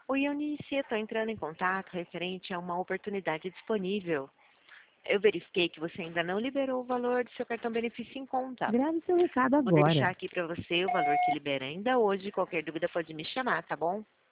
Oi, Eunice, estou entrando em contato referente a uma oportunidade disponível. Eu verifiquei que você ainda não liberou o valor do seu cartão benefício em conta. Grave seu recado Vou deixar agora. aqui para você o valor que libera ainda hoje. Qualquer dúvida pode me chamar, tá bom?